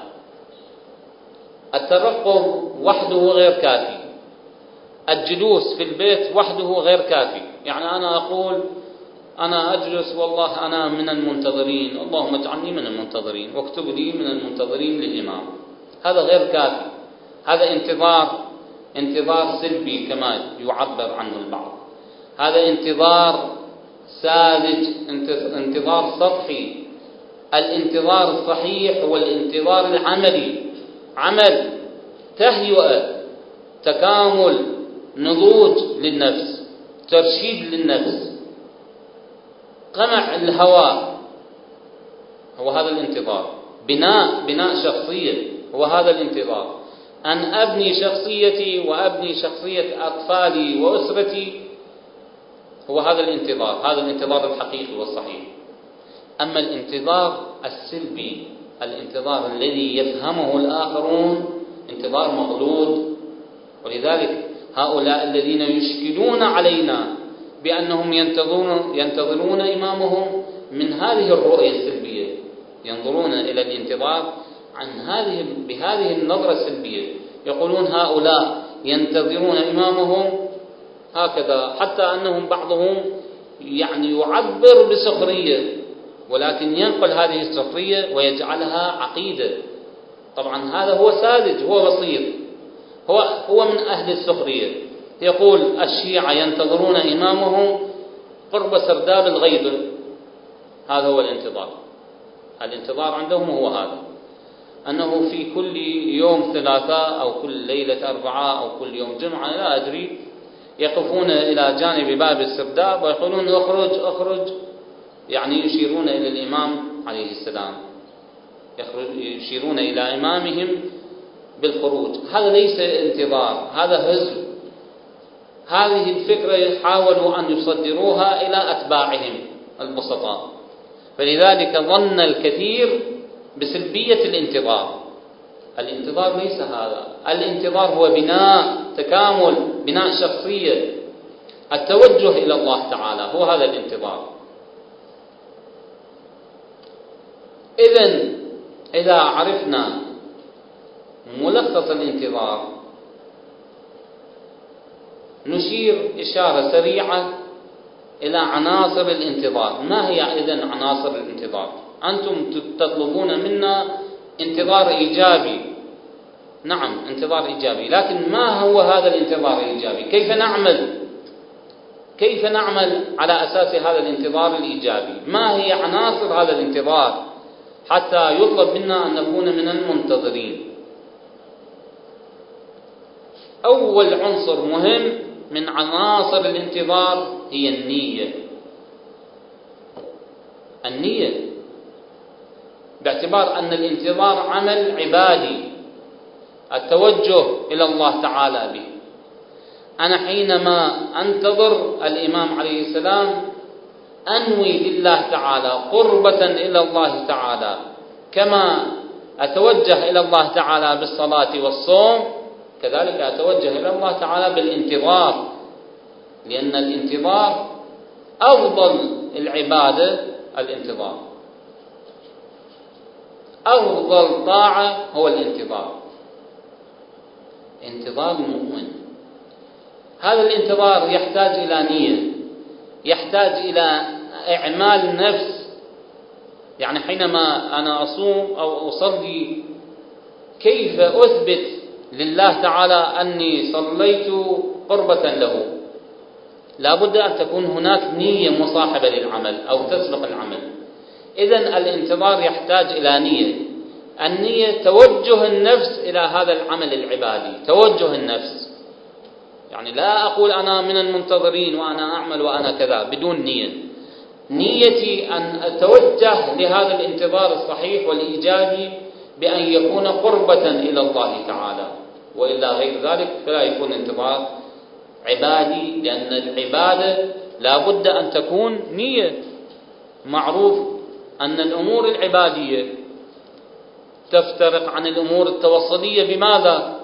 الترقب وحده غير كافي، الجلوس في البيت وحده غير كافي. يعني أنا أقول أنا أجلس والله أنا من المنتظرين، اللهم اجعلني من المنتظرين واكتب لي من المنتظرين للإمام، هذا غير كافي. هذا انتظار انتظار سلبي كما يعبر عنه البعض، هذا انتظار ساذج، انتظار سطحي. الانتظار الصحيح هو الانتظار العملي، عمل، تهيئة، تكامل، نضوج للنفس، ترشيد للنفس، قمع الهوى، هو هذا الانتظار. بناء بناء شخصية هو هذا الانتظار، أن أبني شخصيتي وأبني شخصية أطفالي وأسرتي، هو هذا الانتظار، هذا الانتظار الحقيقي والصحيح. أما الانتظار السلبي، الانتظار الذي يفهمه الآخرون انتظار مغلوط. ولذلك هؤلاء الذين يشكلون علينا بأنهم ينتظرون, ينتظرون إمامهم من هذه الرؤية السلبية، ينظرون إلى الانتظار عن هذه بهذه النظرة السلبية، يقولون هؤلاء ينتظرون إمامهم هكذا، حتى أنهم بعضهم يعني يعبر بسخرية، ولكن ينقل هذه السخرية ويجعلها عقيدة. طبعا هذا هو ساذج، هو بسيط، هو هو من أهل السخرية. يقول الشيعة ينتظرون إمامهم قرب سرداب الغيض، هذا هو الانتظار. الانتظار عندهم هو هذا. أنه في كل يوم ثلاثاء أو كل ليلة أربعاء أو كل يوم جمعة لا أدري يقفون إلى جانب باب السرداب ويقولون اخرج اخرج، يعني يشيرون إلى الإمام عليه السلام، يشيرون إلى إمامهم بالخروج. هذا ليس انتظار، هذا هزل. هذه الفكرة حاولوا أن يصدروها إلى أتباعهم البسطاء، فلذلك ظن الكثير بسلبية الانتظار. الانتظار ليس هذا، الانتظار هو بناء تكامل، بناء شخصية، التوجه إلى الله تعالى هو هذا الانتظار. إذن إذا عرفنا ملخص الانتظار نشير إشارة سريعة إلى عناصر الانتظار. ما هي إذن عناصر الانتظار؟ أنتم تطلبون منا انتظار إيجابي، نعم انتظار إيجابي، لكن ما هو هذا الانتظار الإيجابي؟ كيف نعمل؟ كيف نعمل على أساس هذا الانتظار الإيجابي؟ ما هي عناصر هذا الانتظار حتى يطلب منا أن نكون من المنتظرين؟ أول عنصر مهم من عناصر الانتظار هي النية. النية باعتبار أن الانتظار عمل عبادي، التوجه إلى الله تعالى به. أنا حينما أنتظر الإمام عليه السلام أنوي لله تعالى قربة إلى الله تعالى، كما أتوجه إلى الله تعالى بالصلاة والصوم كذلك أتوجه إلى الله تعالى بالانتظار، لأن الانتظار أفضل العبادة. الانتظار أفضل طاعة هو الانتظار، انتظار المؤمن. هذا الانتظار يحتاج إلى نية، يحتاج إلى إعمال نفس. يعني حينما أنا أصوم أو أصلي كيف أثبت لله تعالى أني صليت قربة له؟ لا بد أن تكون هناك نية مصاحبة للعمل أو تسبق العمل. إذن الانتظار يحتاج إلى نية. النية توجه النفس إلى هذا العمل العبادي، توجه النفس. يعني لا أقول أنا من المنتظرين وأنا أعمل وأنا كذا بدون نية. نيتي أن أتوجه لهذا الانتظار الصحيح والإيجابي بأن يكون قربة إلى الله تعالى، وإلا غير ذلك فلا يكون انتظار عبادي، لأن العبادة لا بد أن تكون نية. معروف أن الأمور العبادية تفترق عن الأمور التوصلية بماذا؟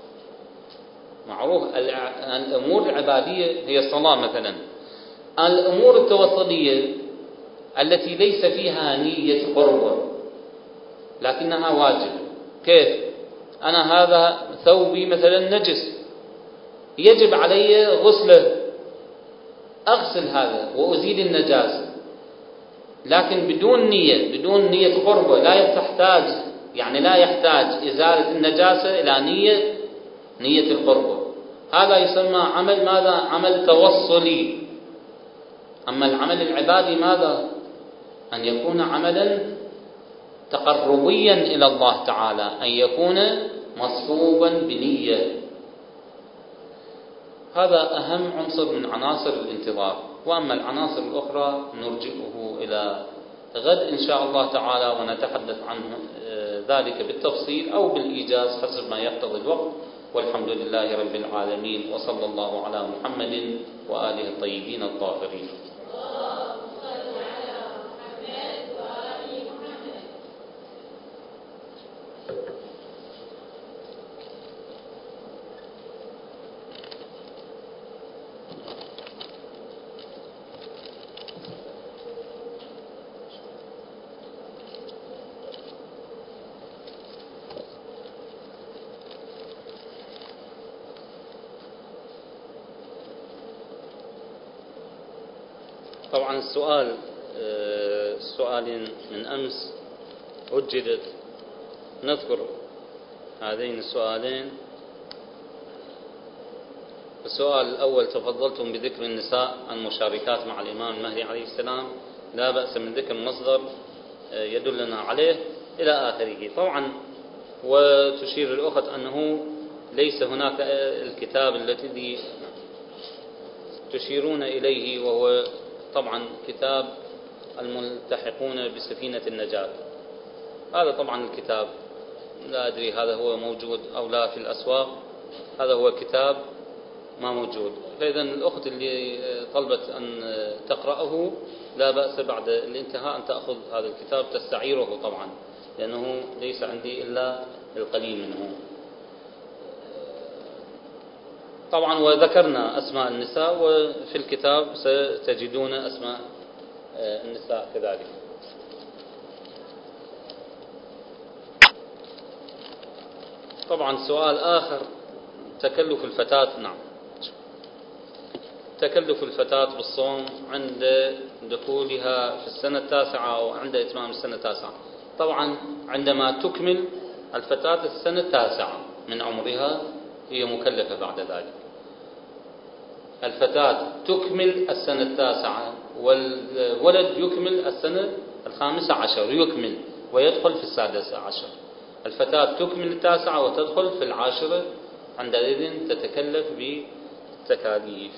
معروف الأمور العبادية هي الصلاة مثلا. الأمور التوصلية التي ليس فيها نية قربة لكنها واجب. كيف؟ أنا هذا ثوبي مثلا نجس، يجب علي غسله، أغسل هذا وأزيل النجاسة، لكن بدون نية، بدون نية قربة. لا تحتاج يعني لا يحتاج إزالة النجاسة إلى نية نية القربة. هذا يسمى عمل ماذا؟ عمل توصلي. أما العمل العبادي ماذا؟ أن يكون عملا تقربيا إلى الله تعالى، أن يكون مصحوبا بنية. هذا أهم عنصر من عناصر الانتظار. وأما العناصر الأخرى نرجئه إلى غد إن شاء الله تعالى، ونتحدث عن ذلك بالتفصيل أو بالإيجاز حسب ما يقتضي الوقت. والحمد لله رب العالمين، وصلى الله على محمد وآله الطيبين الطاهرين. طبعا السؤال سؤال من أمس أجدت، نذكر هذين السؤالين. السؤال الأول: تفضلتم بذكر النساء المشاركات مع الإمام المهدي عليه السلام، لا بأس من ذكر مصدر يدلنا عليه إلى آخره. طبعا وتشير الأخت أنه ليس هناك الكتاب الذي تشيرون إليه، وهو طبعا كتاب الملتحقون بسفينة النجاة. هذا طبعا الكتاب لا أدري هذا هو موجود أو لا في الأسواق، هذا هو كتاب ما موجود. فإذا الأخت اللي طلبت أن تقرأه لا بأس بعد الانتهاء أن تأخذ هذا الكتاب تستعيره طبعا، لأنه ليس عندي إلا القليل منه. طبعا وذكرنا أسماء النساء، وفي الكتاب ستجدون أسماء النساء كذلك. طبعا سؤال آخر، تكلف الفتاة. نعم، تكلف الفتاة بالصوم عند دخولها في السنة التاسعة أو عند إتمام السنة التاسعة. طبعا عندما تكمل الفتاة السنة التاسعة من عمرها هي مكلفة بعد ذلك. الفتاة تكمل السنة التاسعة والولد يكمل السنة الخامسة عشر، يكمل ويدخل في السادسة عشر. الفتاة تكمل التاسعة وتدخل في العاشرة، عندئذ تتكلف بتكاليف.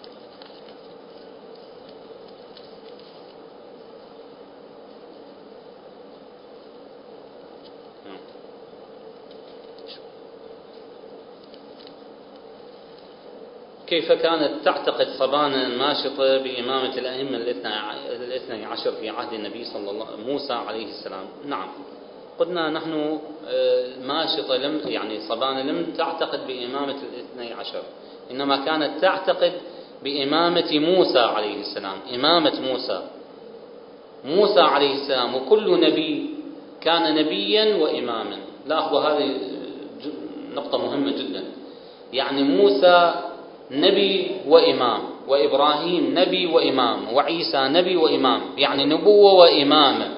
كيف كانت تعتقد صبانا الناشطة بإمامة الأئمة الاثني عشر في عهد النبي صلى الله موسى عليه السلام؟ نعم، قلنا نحن ماشطة لم يعني صبانا لم تعتقد بإمامة الاثني عشر، إنما كانت تعتقد بإمامة موسى عليه السلام. إمامة موسى موسى عليه السلام، وكل نبي كان نبيا وإماما. لاحظوا هذه نقطة مهمة جدا، يعني موسى نبي وإمام، وإبراهيم نبي وإمام، وعيسى نبي وإمام، يعني نبوة وإمامة.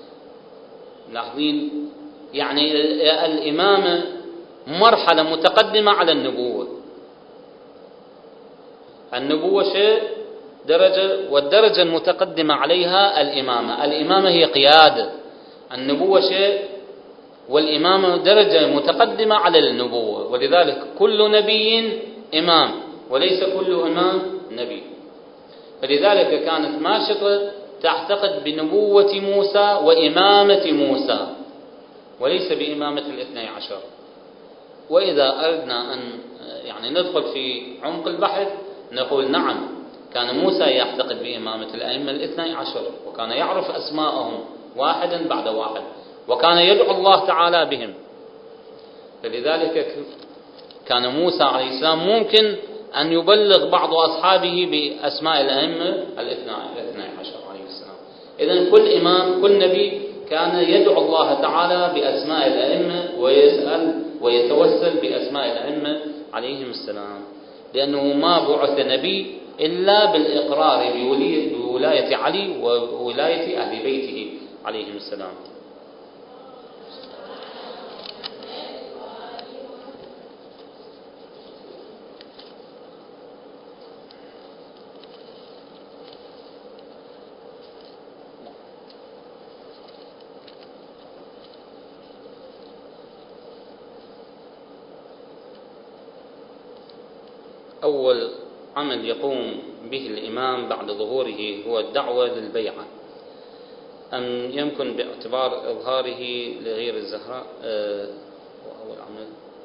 لاحظين يعني الإمامة مرحلة متقدمة على النبوة. النبوة شيء درجة، والدرجة المتقدمة عليها الإمامة. الإمامة هي قيادة، النبوة شيء والإمامة درجة متقدمة على النبوة. ولذلك كل نبي إمام وليس كل إمام نبي. فلذلك كانت ماشطة تعتقد بنبوة موسى وإمامة موسى وليس بإمامة الاثني عشر. وإذا أردنا أن يعني ندخل في عمق البحث نقول نعم، كان موسى يعتقد بإمامة الأئمة الاثني عشر، وكان يعرف أسماءهم واحدا بعد واحد، وكان يدعو الله تعالى بهم. فلذلك كان موسى عليه السلام ممكن أن يبلغ بعض أصحابه بأسماء الأئمة الاثني عشر عليه السلام. إذن كل إمام كل نبي كان يدعو الله تعالى بأسماء الأئمة ويسأل ويتوسل بأسماء الأئمة عليهم السلام، لأنه ما بعث نبي إلا بالإقرار بولاية علي وولاية أهل بيته عليهم السلام. أول عمل يقوم به الإمام بعد ظهوره هو الدعوة للبيعة، أم يمكن باعتبار إظهاره لغير الزهراء أه أول عمل؟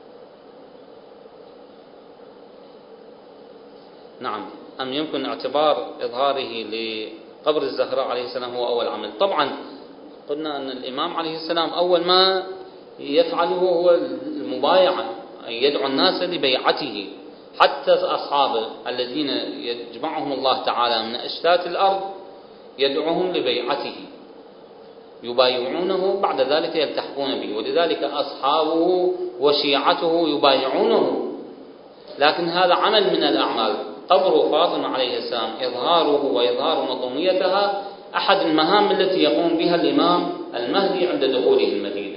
نعم، أم يمكن اعتبار إظهاره لقبر الزهراء عليه السلام هو أول عمل؟ طبعا قلنا أن الإمام عليه السلام أول ما يفعله هو المبايعة، أي يدعو الناس لبيعته. حتى أصحابه الذين يجمعهم الله تعالى من أشتات الأرض يدعوهم لبيعته، يبايعونه، بعد ذلك يلتحقون به. ولذلك أصحابه وشيعته يبايعونه. لكن هذا عمل من الأعمال. قبر فاطمة عليه السلام إظهاره وإظهار مظلوميتها أحد المهام التي يقوم بها الإمام المهدي عند دخوله المدينة.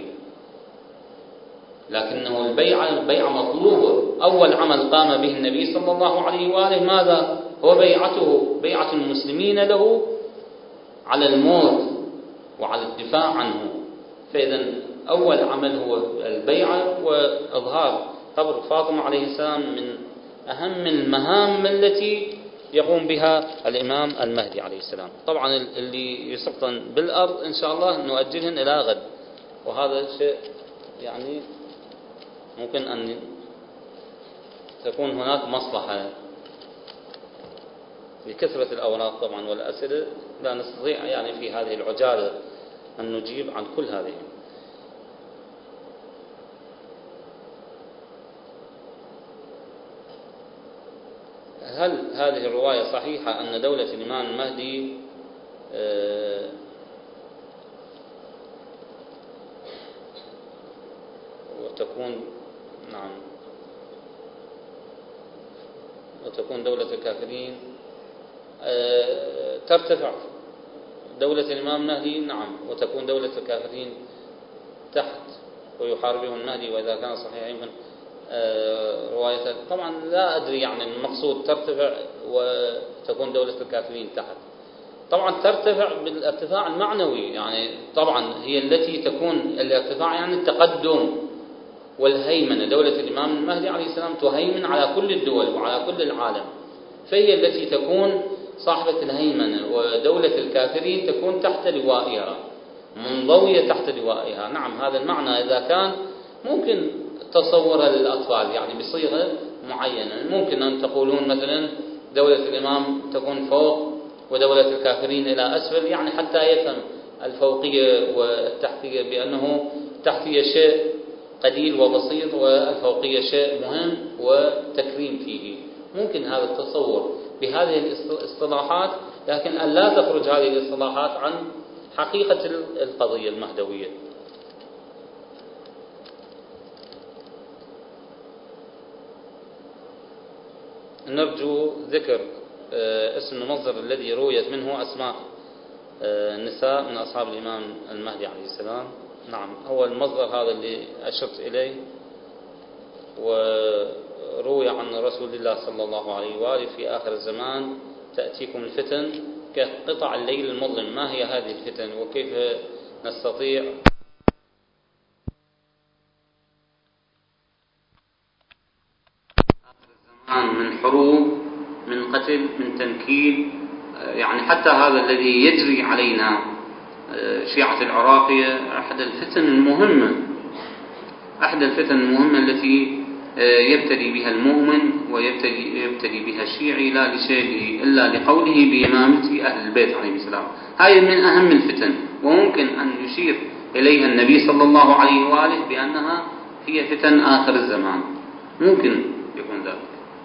لكنه البيعة البيعة مطلوبة. أول عمل قام به النبي صلى الله عليه وآله ماذا؟ هو بيعته، بيعة المسلمين له على الموت وعلى الدفاع عنه. فإذا أول عمل هو البيعة وإظهار قبر فاطمة عليه السلام من أهم المهام التي يقوم بها الإمام المهدي عليه السلام. طبعا اللي يسقطن بالأرض إن شاء الله نؤجلهن إلى غد، وهذا شيء يعني ممكن أن تكون هناك مصلحة لكثرة الأوراق طبعا والأسئلة، لا نستطيع يعني في هذه العجالة أن نجيب عن كل هذه. هل هذه الرواية صحيحة أن دولة الإمام المهدي آه وتكون نعم وتكون دولة الكافرين آه ترتفع دولة الإمام المهدي؟ نعم، وتكون دولة الكافرين تحت ويحاربهم المهدي، وإذا كان صحيح يمكن آه رواية. طبعا لا أدري يعني المقصود ترتفع وتكون دولة الكافرين تحت. طبعا ترتفع بالارتفاع المعنوي، يعني طبعا هي التي تكون الارتفاع يعني التقدم والهيمنة. دولة الإمام المهدي عليه السلام تهيمن على كل الدول وعلى كل العالم، فهي التي تكون صاحبة الهيمنة، ودولة الكافرين تكون تحت لوائها، منضوية تحت لوائها. نعم، هذا المعنى إذا كان ممكن تصورها للأطفال يعني بصيغة معينة. ممكن أن تقولون مثلا دولة الإمام تكون فوق ودولة الكافرين إلى أسفل، يعني حتى يفهم الفوقية والتحتية بأنه التحتية شيء قليل وبسيط والفوقية شيء مهم وتكريم فيه. ممكن هذا التصور بهذه الاصطلاحات، لكن أن لا تخرج هذه الاصطلاحات عن حقيقة القضية المهدوية. نرجو ذكر اسم المصدر الذي رويت منه أسماء النساء من أصحاب الإمام المهدي عليه السلام. نعم، هو المصدر هذا اللي أشرت إليه، وروي عن رسول الله صلى الله عليه وآله في آخر الزمان تأتيكم الفتن كقطع الليل المظلم. ما هي هذه الفتن وكيف نستطيع آخر الزمان من حروب، من قتل، من تنكيل، يعني حتى هذا الذي يجري علينا شيعة العراقية أحد الفتن المهمة أحد الفتن المهمة التي يبتلي بها المؤمن ويبتلي يبتلي بها الشيعي لا لشيء إلا لقوله بإمامة أهل البيت عليه السلام. هذه من أهم الفتن، وممكن أن يشير إليها النبي صلى الله عليه وآله بأنها هي فتن آخر الزمان، ممكن يكون ذلك.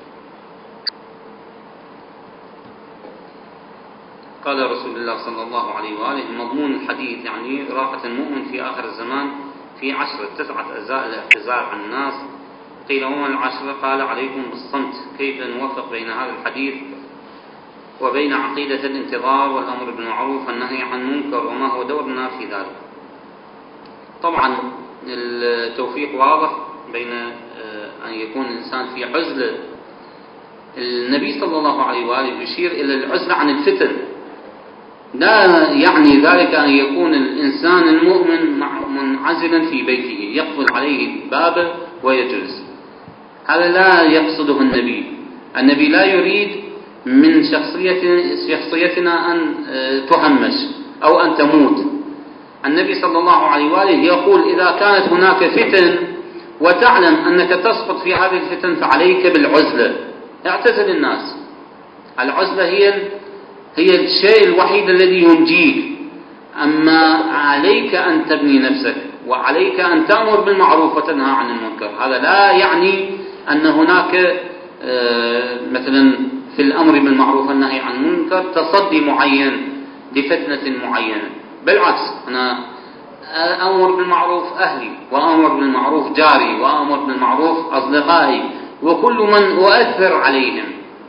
قال رسول الله صلى الله عليه وآله مضمون الحديث يعني راحة المؤمن في آخر الزمان في عشرة تسعة أجزاء الاعتزال عن الناس. قيل وما العشرة؟ قال عليكم بالصمت. كيف نوفق بين هذا الحديث وبين عقيدة الانتظار والأمر بالمعروف والنهي عن المنكر، وما هو دورنا في ذلك؟ طبعا التوفيق واضح بين أن يكون الإنسان في عزلة. النبي صلى الله عليه وآله يشير إلى العزلة عن الفتن، لا يعني ذلك أن يكون الإنسان المؤمن منعزلا في بيته يقفل عليه بابه ويجلس. هذا لا يقصده النبي. النبي لا يريد من شخصيتنا أن تهمش أو أن تموت. النبي صلى الله عليه وآله يقول إذا كانت هناك فتن وتعلم أنك تسقط في هذه الفتن فعليك بالعزلة، اعتزل الناس. العزلة هي هي الشيء الوحيد الذي ينجيك. أما عليك أن تبني نفسك، وعليك أن تأمر بالمعروف وتنهى عن المنكر. هذا لا يعني أن هناك مثلا في الأمر بالمعروف والنهي عن المنكر تصدي معين لفتنة معينة. بالعكس، أنا أمر بالمعروف أهلي، وأمر بالمعروف جاري، وأمر بالمعروف أصدقائي، وكل من أؤثر عليهم.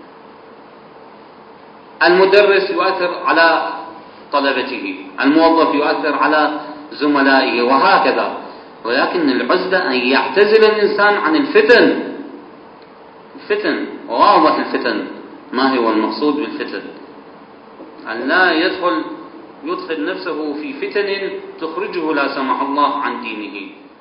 المدرس يؤثر على طلبته، الموظف يؤثر على زملائه، وهكذا. ولكن العزلة أن يعتزل الإنسان عن الفتن. الفتن واضح الفتن. ما هو المقصود بالفتن؟ أن لا يدخل يدخل نفسه في فتن تخرجه لا سمح الله عن دينه.